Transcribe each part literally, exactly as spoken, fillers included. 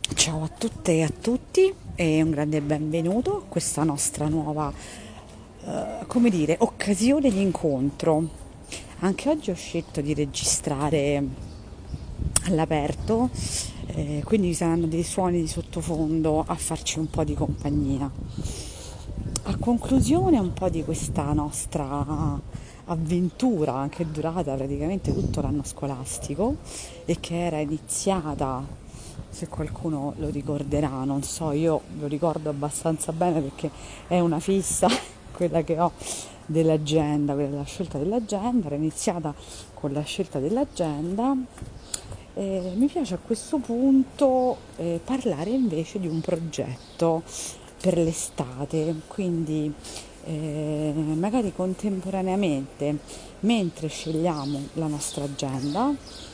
Ciao a tutte e a tutti e un grande benvenuto a questa nostra nuova, eh, come dire, occasione di incontro. Anche oggi ho scelto di registrare all'aperto, eh, quindi ci saranno dei suoni di sottofondo a farci un po' di compagnia. A conclusione un po' di questa nostra avventura che è durata praticamente tutto l'anno scolastico e che era iniziata, se qualcuno lo ricorderà, non so, io lo ricordo abbastanza bene perché è una fissa quella che ho dell'agenda, quella della scelta dell'agenda, era iniziata con la scelta dell'agenda. Eh, mi piace a questo punto eh, parlare invece di un progetto per l'estate, quindi eh, magari contemporaneamente, mentre scegliamo la nostra agenda,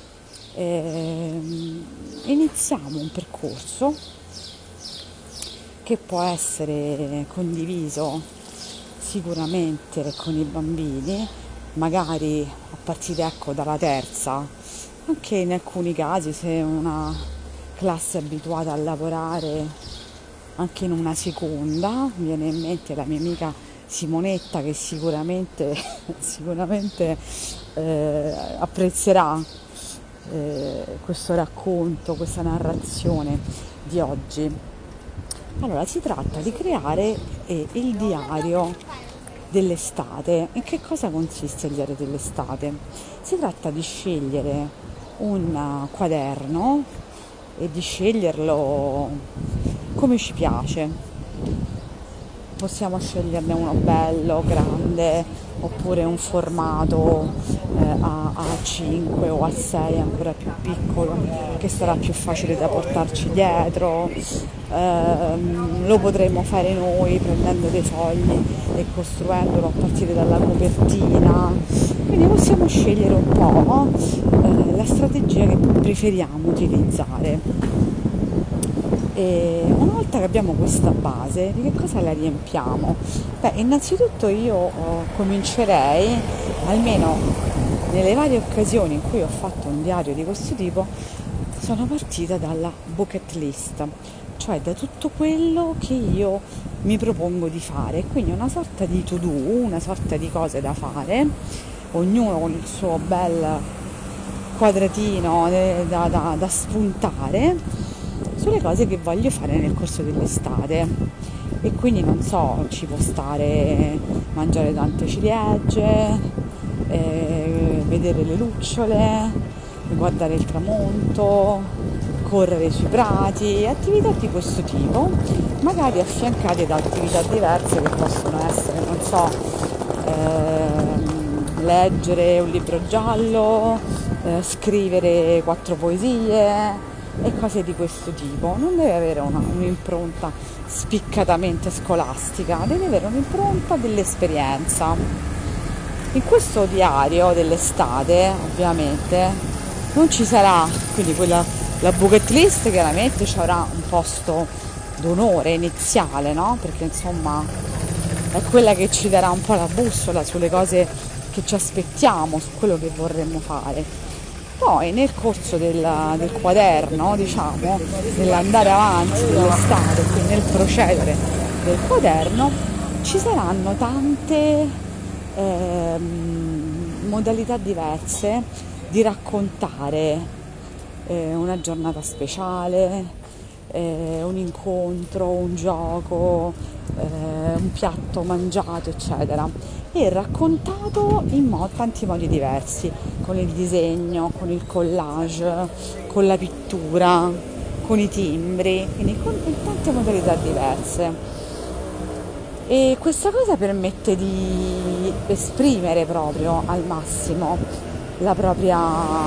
ehm, iniziamo un percorso che può essere condiviso sicuramente con i bambini, magari a partire ecco, dalla terza, anche in alcuni casi se una classe è abituata a lavorare anche in una seconda, mi viene in mente la mia amica Simonetta che sicuramente, sicuramente eh, apprezzerà eh, questo racconto, questa narrazione di oggi. Allora, si tratta di creare eh, il diario dell'estate. In che cosa consiste il diario dell'estate? Si tratta di scegliere un uh, quaderno e di sceglierlo come ci piace. Possiamo sceglierne uno bello, grande, oppure un formato eh, a, a cinque o a sei ancora più piccolo, che sarà più facile da portarci dietro. Ehm, lo potremo fare noi prendendo dei fogli e costruendolo a partire dalla copertina. Quindi possiamo scegliere un po' eh, la strategia che preferiamo utilizzare. E una volta che abbiamo questa base, di che cosa la riempiamo? Beh, innanzitutto io eh, comincerei, almeno nelle varie occasioni in cui ho fatto un diario di questo tipo, sono partita dalla bucket list, cioè da tutto quello che io mi propongo di fare, quindi una sorta di to do, una sorta di cose da fare, ognuno con il suo bel quadratino eh, da, da, da spuntare sulle cose che voglio fare nel corso dell'estate. E quindi non so, ci può stare mangiare tante ciliegie, eh, vedere le lucciole, guardare il tramonto, correre sui prati, attività di questo tipo, magari affiancate da attività diverse che possono essere, non so, ehm, leggere un libro giallo, eh, scrivere quattro poesie e cose di questo tipo. Non deve avere una, un'impronta spiccatamente scolastica, deve avere un'impronta dell'esperienza. In questo diario dell'estate, ovviamente, non ci sarà, quindi quella, la bucket list chiaramente ci avrà un posto d'onore iniziale, no? Perché insomma è quella che ci darà un po' la bussola sulle cose che ci aspettiamo, su quello che vorremmo fare. Poi nel corso del, del quaderno, diciamo, nell'andare avanti dell'estate, quindi nel procedere del quaderno, ci saranno tante ehm, modalità diverse di raccontare eh, una giornata speciale, eh, un incontro, un gioco, eh, un piatto mangiato, eccetera, e raccontato in mo- tanti modi diversi, con il disegno, con il collage, con la pittura, con i timbri, quindi con in tante modalità diverse. E questa cosa permette di esprimere proprio al massimo la propria,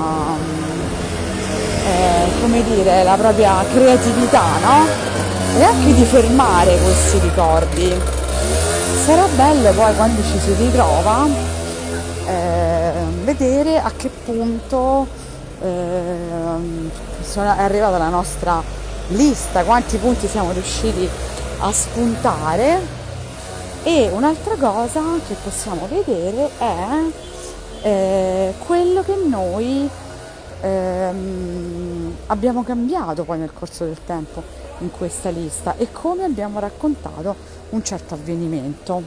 eh, come dire, la propria creatività, no? E anche di fermare questi ricordi. Sarà bello poi quando ci si ritrova eh, vedere a che punto eh, sono- è arrivata la nostra lista, quanti punti siamo riusciti a spuntare. E un'altra cosa che possiamo vedere è eh, quello che noi ehm, abbiamo cambiato poi nel corso del tempo in questa lista e come abbiamo raccontato un certo avvenimento.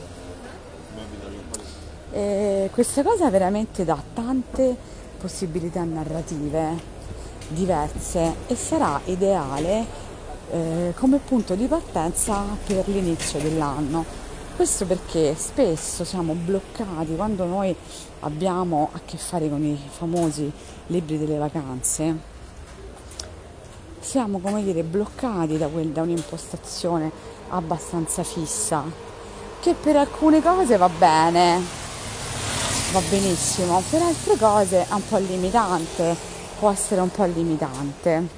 E questa cosa veramente dà tante possibilità narrative diverse e sarà ideale eh, come punto di partenza per l'inizio dell'anno. Questo perché spesso siamo bloccati quando noi abbiamo a che fare con i famosi libri delle vacanze. Siamo, come dire, bloccati da, quel, da un'impostazione abbastanza fissa, che per alcune cose va bene, va benissimo, per altre cose è un po' limitante, può essere un po' limitante.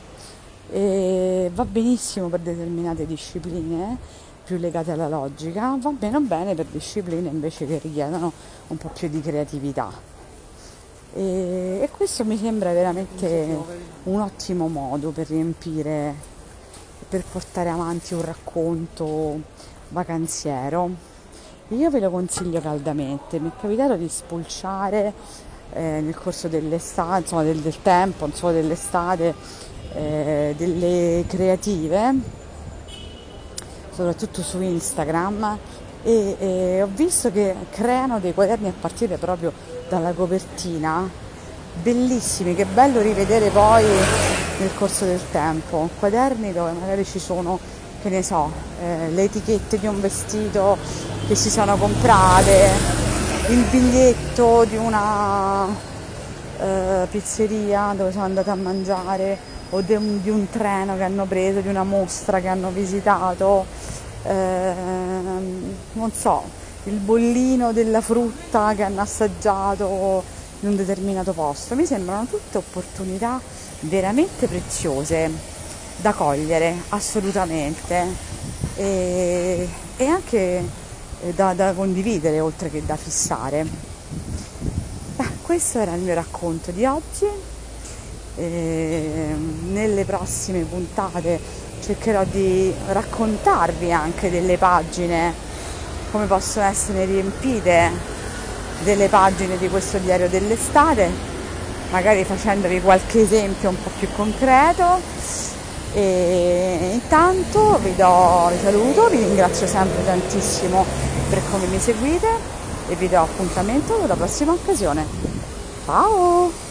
E va benissimo per determinate discipline più legate alla logica, va meno bene per discipline invece che richiedono un po' più di creatività. E, e questo mi sembra veramente un ottimo modo per riempire, per portare avanti un racconto vacanziero. Io ve lo consiglio caldamente, mi è capitato di spulciare eh, nel corso dell'estate, insomma del, del tempo, insomma dell'estate, eh, delle creative, soprattutto su Instagram, e, e ho visto che creano dei quaderni a partire proprio dalla copertina, bellissimi, che bello rivedere poi nel corso del tempo, quaderni dove magari ci sono, che ne so, eh, le etichette di un vestito che si sono comprate, il biglietto di una eh, pizzeria dove sono andate a mangiare o de un, di un treno che hanno preso, di una mostra che hanno visitato, eh, non so, il bollino della frutta che hanno assaggiato in un determinato posto. Mi sembrano tutte opportunità veramente preziose da cogliere, assolutamente, e, e anche da, da condividere oltre che da fissare. Beh, questo era il mio racconto di oggi. E nelle prossime puntate cercherò di raccontarvi anche delle pagine, come possono essere riempite delle pagine di questo diario dell'estate, magari facendovi qualche esempio un po' più concreto. E intanto vi do vi saluto, vi ringrazio sempre tantissimo per come mi seguite e vi do appuntamento alla prossima occasione. Ciao!